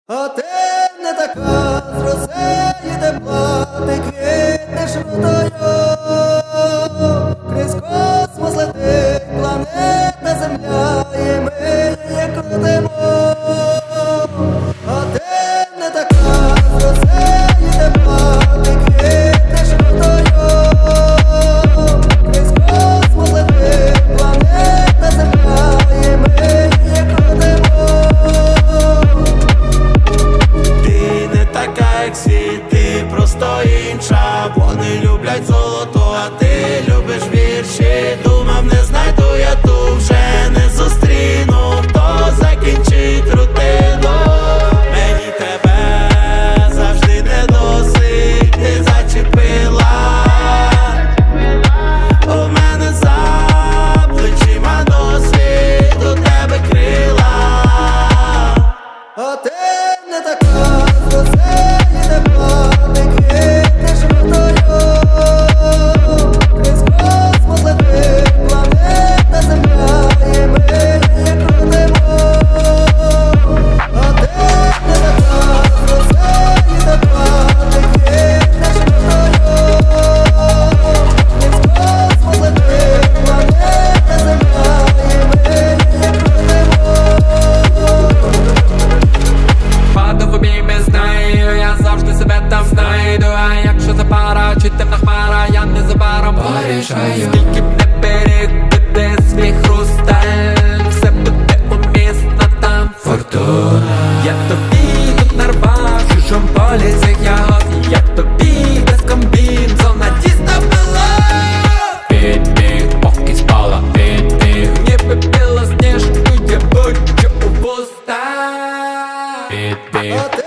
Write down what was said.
А ти не така з росеї тепла, ти квітнеш рудою, крізь космос летить планета Земля, і ми її крутимо. А ти не така з росеї тепла, ти квітнеш рудою, крізь космос летить планета Земля, і ми її крутимо. Як всі, ти просто інша. Вони люблять золото, а ти любиш вірші. Думав, не знайду я ту, вже не зустріну, хто закінчить рутину. Мені тебе завжди не досить, ти зачепила. У мене за плечима досвід, у тебе крила. А ти не така з росеї тепла, ти квітнеш рудою, крізь космос летить планета Земля, і ми її крутимо. А ти не така з росеї тепла, ти квітнеш рудою, крізь космос летить планета Земля, і ми її крутимо. Падав в обійми, знаю, я завжди себе там знайду. А якщо це пара чи темна хмара, я незабаром порішаю. Скільки б не перебити свій хрусталь, все буде умісно там фортуна. Я тобі тут нарвав в чужом полі цих ягод, я тобі без комбінзона діставала. Підбіг, поки спала, підбіг, ніби білосніжку, я бучу у вуста. А ти